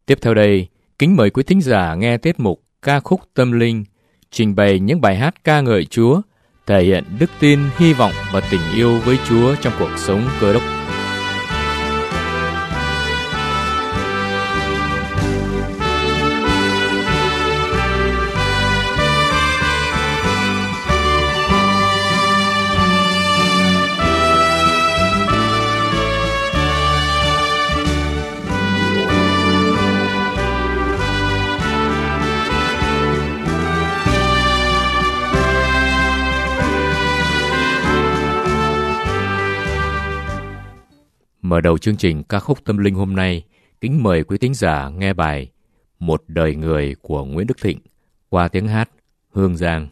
Tiếp theo đây, kính mời quý thính giả nghe tiết mục Ca khúc tâm linh, trình bày những bài hát ca ngợi Chúa, thể hiện đức tin, hy vọng và tình yêu với Chúa trong cuộc sống Cơ Đốc. Mở đầu chương trình Ca khúc tâm linh hôm nay, kính mời quý thính giả nghe bài Một đời người của Nguyễn Đức Thịnh qua tiếng hát Hương Giang.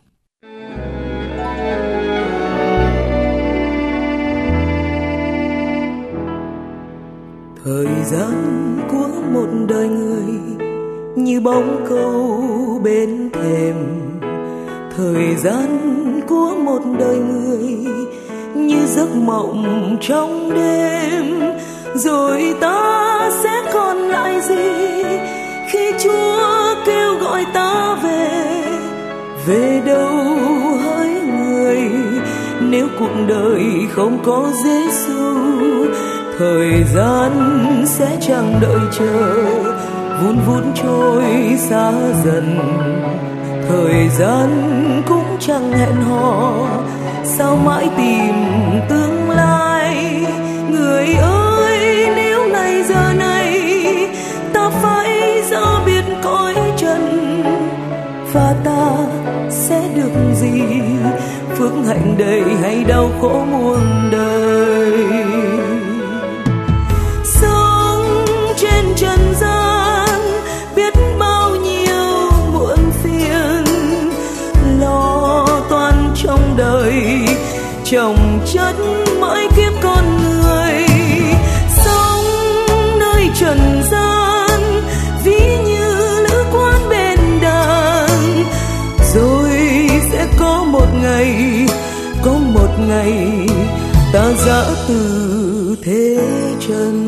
Thời gian của một đời người như bóng câu bên thềm, thời gian của một đời người như giấc mộng trong đêm. Rồi ta sẽ còn lại gì khi Chúa kêu gọi ta về? Về đâu hỡi người, nếu cuộc đời không có Giêsu? Thời gian sẽ chẳng đợi chờ, vun vút trôi xa dần. Thời gian cũng chẳng hẹn hò, sao mãi tìm tương lai? Người ơi, nếu ngày giờ này ta phải ra biệt cõi trần, và ta sẽ được gì? Phước hạnh đầy hay đau khổ muôn đời? Sống trên trần gian biết bao nhiêu muộn phiền, lo toan trong đời chồng chất mãi kiếp con người. Sống nơi trần gian ví như lữ quan bên đàn, rồi sẽ có một ngày ta giã từ thế trần.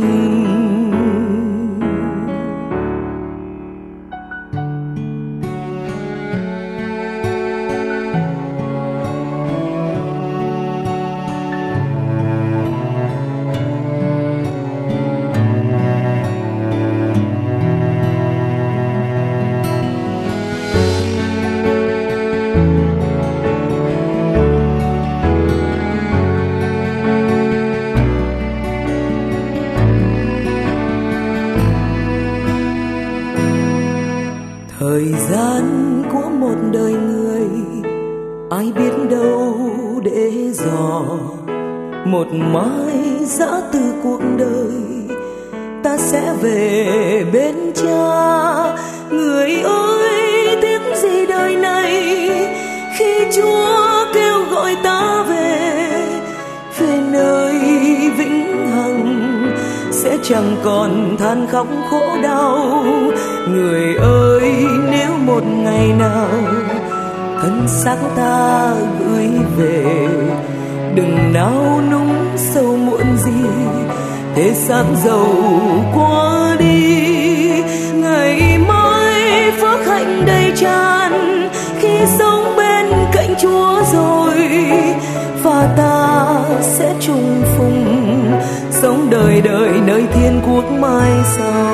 Thời gian của một đời người ai biết đâu để dò, một mai giã từ cuộc đời ta sẽ về bên Cha. Người ơi, tiếc gì đời này khi Chúa kêu gọi ta về nơi vĩnh hằng, sẽ chẳng còn than khóc khổ đau. Người ơi, nếu một ngày nào thân xác ta gửi về, đừng nao núng sâu muộn gì, thế xác dầu qua đi. Ngày mai phước hạnh đầy tràn khi sống bên cạnh Chúa rồi, và ta sẽ trùng phùng sống đời đời nơi thiên quốc mai sau.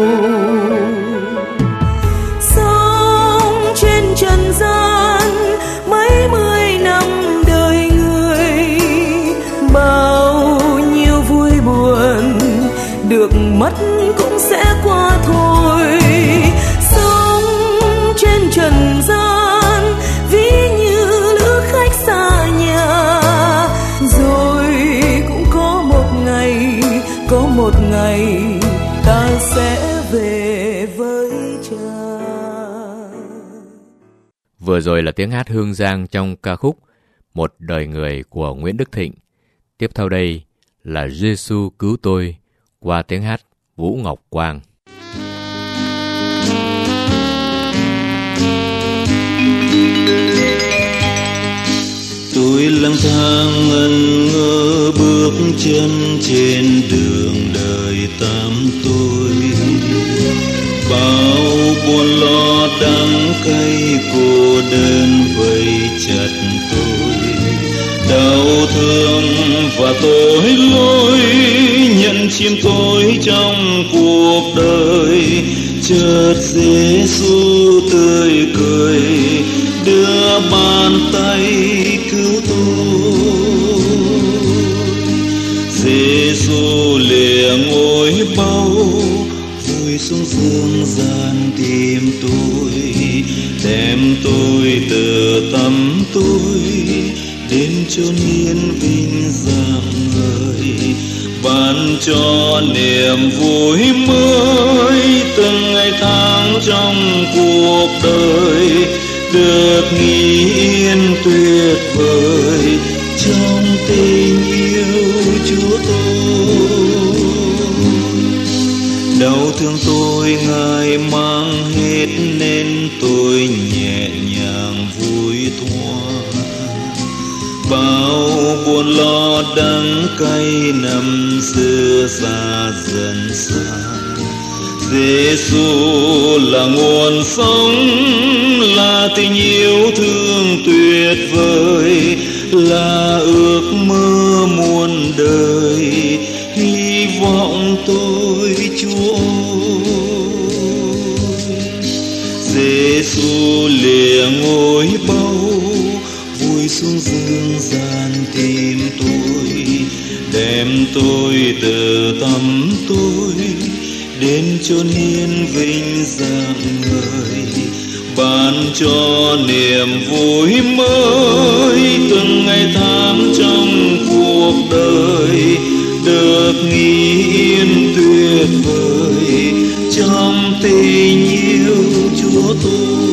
Sống trên trần gian mấy mươi năm đời người, bao nhiêu vui buồn được mất cũng sẽ qua thôi. Sống trên trần gian ví như lữ khách xa nhà, rồi cũng có một ngày ta sẽ về với Cha. Vừa rồi là tiếng hát Hương Giang trong ca khúc Một đời người của Nguyễn Đức Thịnh. Tiếp theo đây là Giêsu cứu tôi qua tiếng hát Vũ Ngọc Quang. Tôi lang thang ngẩn ngơ bước chân trên đường đời tam tôi, cay cô đơn vây chặt tôi, đau thương và tội lỗi nhận chìm tôi trong cuộc đời. Chợt Giêsu tươi cười đưa bàn tay cứu tôi. Giêsu lìa ngôi báu vui xuống dương gian tìm tôi, đem tôi từ tăm tối đến chốn yên vinh rạng ngời, ban cho niềm vui mới từng ngày tháng trong cuộc đời, được nghỉ yên tuyệt vời trong tình yêu Chúa tôi. Đau thương tôi Ngài mang hết nên tôi nhẹ nhàng vui thoa. Bao buồn lo đắng cay năm xưa xa dần xa. Giêsu là nguồn sống, là tình yêu thương tuyệt vời, là ước mơ muôn đời, hy vọng tôi Chúa. Giêsu lìa ngôi báu vui xuống dương gian tìm tôi, đem tôi từ tăm tối đến chốn hiên vinh rạng ngời, ban cho niềm vui mới từng ngày tháng trong cuộc đời, được nghỉ yên tuyệt vời trong tình yêu Chúa tôi.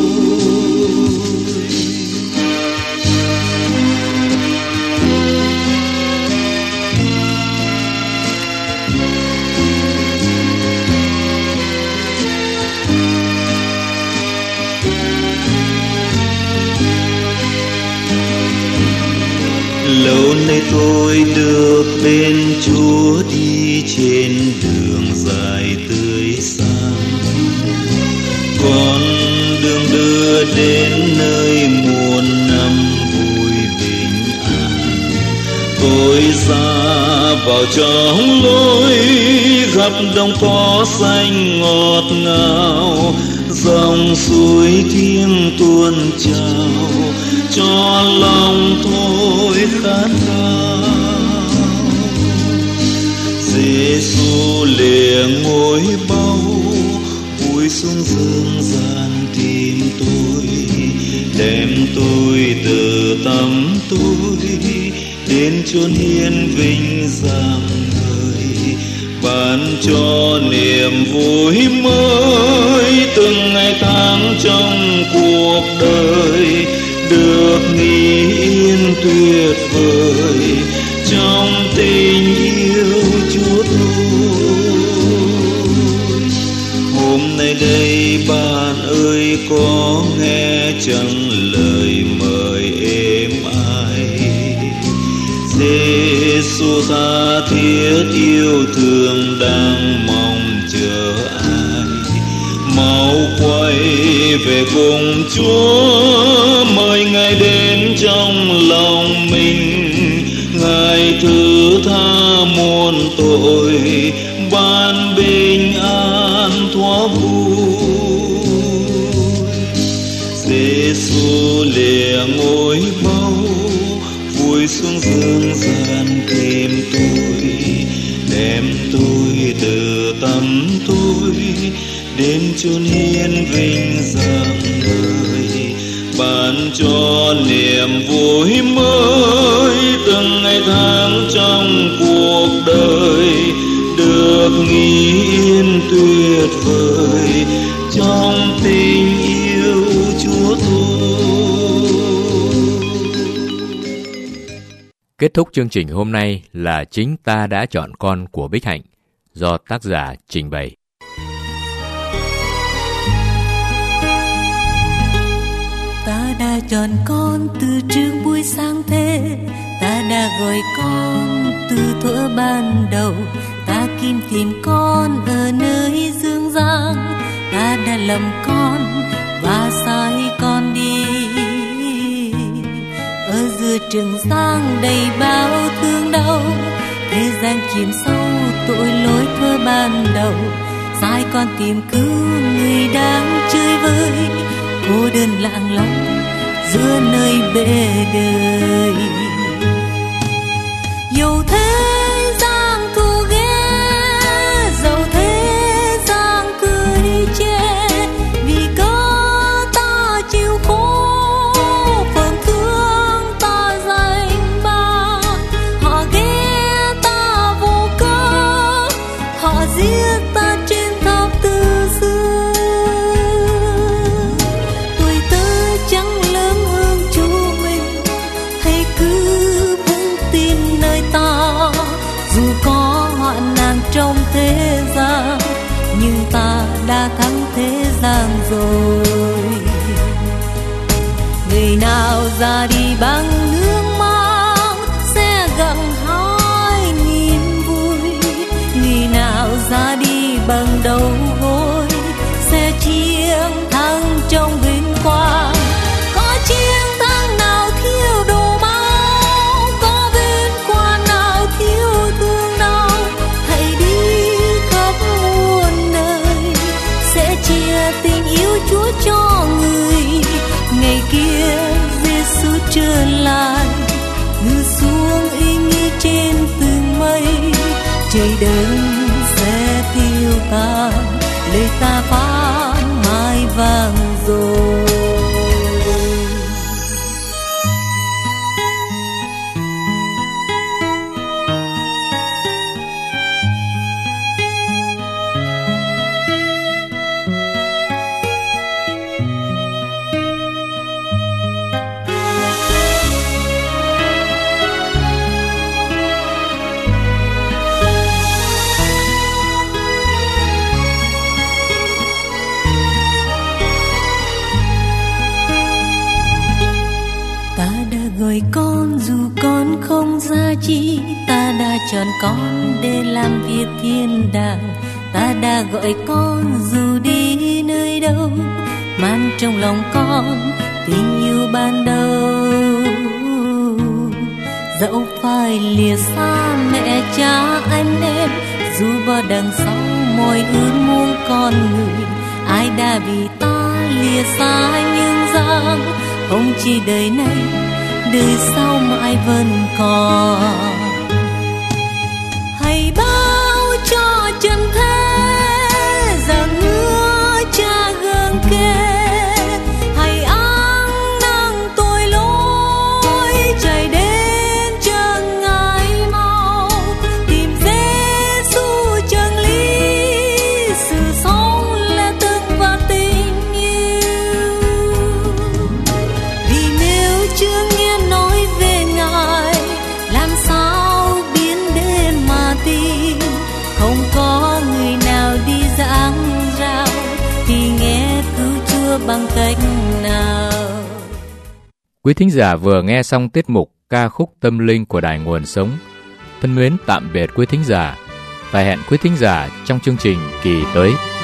Lâu nay tôi được bên Chúa đi trên đường dài tươi sáng, con đường đưa đến nơi muôn năm vui bình an. Tôi ra vào trong lối gặp đồng cỏ xanh ngọt ngào, dòng suối thiêng tuôn trào cho lòng tôi khát khao. Giêsu lìa ngôi báu vui xuống dương gian tìm tôi, đem tôi từ tăm tối đến chốn hiên vinh rạng ngời, ban cho niềm vui mới từng ngày tháng trong cuộc đời, được nghỉ yên tuyệt vời trong tình yêu Chúa tôi. Hôm nay đây bạn ơi có nghe chẳng lời mời êm ái, Giêsu tha thiết yêu thương đang mong chờ ai, mau quay về cùng Chúa, mời Ngài đến trong lòng mình. Ngài thứ tha muôn tội, ban bình an thoa vui. Giêsu lìa ngôi báu vui xuống dương gian tìm tôi, đem tôi từ tăm tối đến chốn hiên vinh rạng ngời, ban cho niềm vui mới từng ngày tháng trong cuộc đời, được nghỉ yên tuyệt vời trong tình yêu Chúa tôi. Kết thúc chương trình hôm nay là Chính Ta Đã Chọn Con của Bích Hạnh, do tác giả trình bày. Ta đã chọn con từ trước buổi sáng thế, ta đã gọi con từ thuở ban đầu, ta tìm tìm con ở nơi dương gian, ta đã lầm con và xa xưa Trường Giang đầy bao thương đau, thế gian chìm sâu tội lỗi thơ ban đầu. Sai con tìm cứu người đang chơi vơi, cô đơn lặng lẽ giữa nơi bể đời. Dẫu thế gian thù ghét, dẫu thế gian cười chê, vì cớ ta chịu khổ, phần thương ta dành ba. Họ ghét ta vô cớ, họ giết ta trên tháp từ xưa. Tuổi thơ chẳng lớn hơn Chúa mình, hãy cứ vững tin nơi ta. Dù có hoạn nạn trong thế gian, nhưng ta đã thắng thế gian rồi. Người nào ra đi bằng nước mắt sẽ gặt hái niềm vui, người nào ra đi bằng đầu gối sẽ chiến thắng trong vinh quang. Có chiến thắng nào thiếu đổ máu, có vinh quang nào thiếu thương đau. Hãy đi khắp muôn nơi, sẽ chia tình yêu Chúa cho người. Ngày kia Giêsu trở lại, ngự xuống ý nghĩ trên từng mây. Trời đất sẽ tiêu tan, lời ta phán mãi vang rồi. Gọi con dù con không giá trị, ta đã chọn con để làm việc thiên đàng. Ta đã gọi con dù đi nơi đâu, mang trong lòng con tình yêu ban đầu. Dẫu phải lìa xa mẹ cha anh em, dù bao đằng sau mọi ước muốn con người. Ai đã vì ta lìa xa nhưng rằng không chỉ đời này, đời sau mãi vẫn còn. Hãy báo cho trần thế rằng ngứa cha gần kề. Hãy ăn năn tội lỗi, chạy đến chân Ngài mau. Tìm Giêsu chân lý, sự sống là từng và tình yêu. Vì nếu chưa nghe nói về Ngài, làm sao biết để mà tin. Không có người nào đi giảng rao, thì nghe cứu Chúa bằng cách nào. Quý thính giả vừa nghe xong tiết mục ca khúc tâm linh của Đài Nguồn Sống. Thân mến tạm biệt quý thính giả và hẹn quý thính giả trong chương trình kỳ tới.